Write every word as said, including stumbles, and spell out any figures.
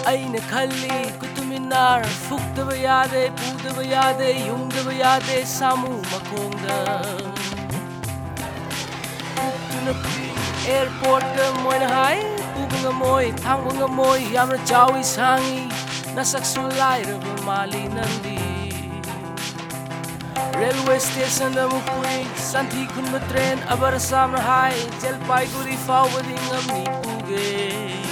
aina khalli kutuminar fukdaba yade pudaba yade yungdaba yade samu makhongda tuna airport da moina hai puba ngamoi thangba ngamoi yamna chawi sangi nasaksu lairaba mali nandi railway station da mukui santhi khunba train abara samna hai jalpaiguri fawadi ngamni puge